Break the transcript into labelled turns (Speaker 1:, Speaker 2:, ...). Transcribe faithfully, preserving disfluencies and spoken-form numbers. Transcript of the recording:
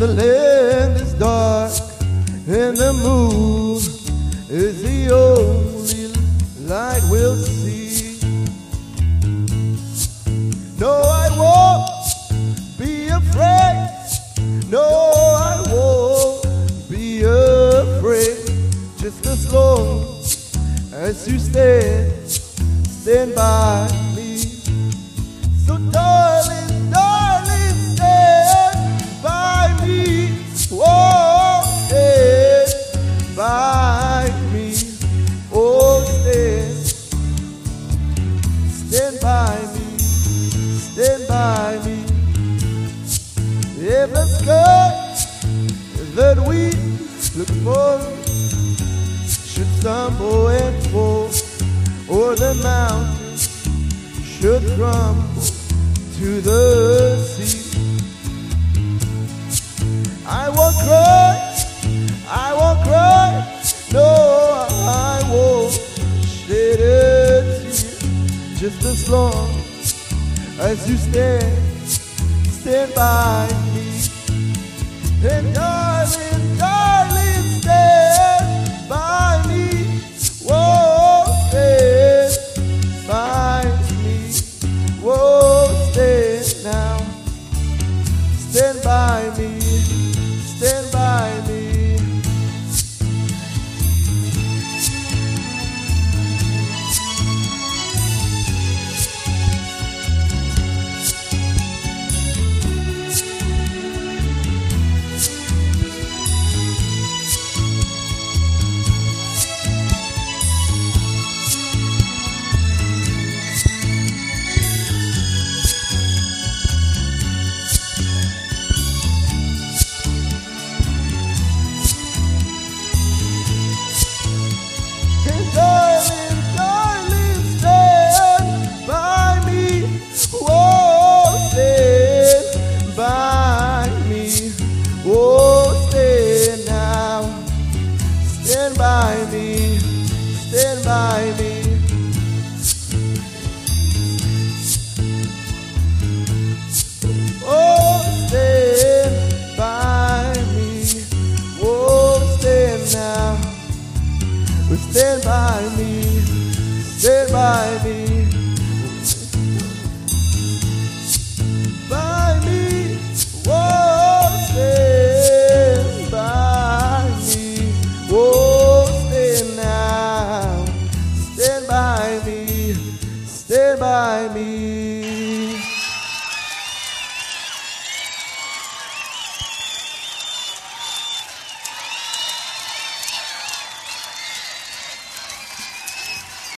Speaker 1: the land is dark and the moon is the only light we'll see. No, I won't be afraid. No, I won't be afraid. Just as long as you stand, stand by me. So darling, darling, stand by me. Oh, stand by me. Oh, stand, stand by me. Stand by me. If the sky that we look for should stumble and fall, or the mountains should crumble to the sea, I won't cry, I won't cry, no, I won't shed a tear. Just as long as you stand, stand by me. And darling, darling, stand by me. Whoa, stand by me. Whoa, stand now. Stand by me. Stand by me. Stand by me, stand by me. Oh, stand by me. Oh, stand now. Stand by me, stand by me.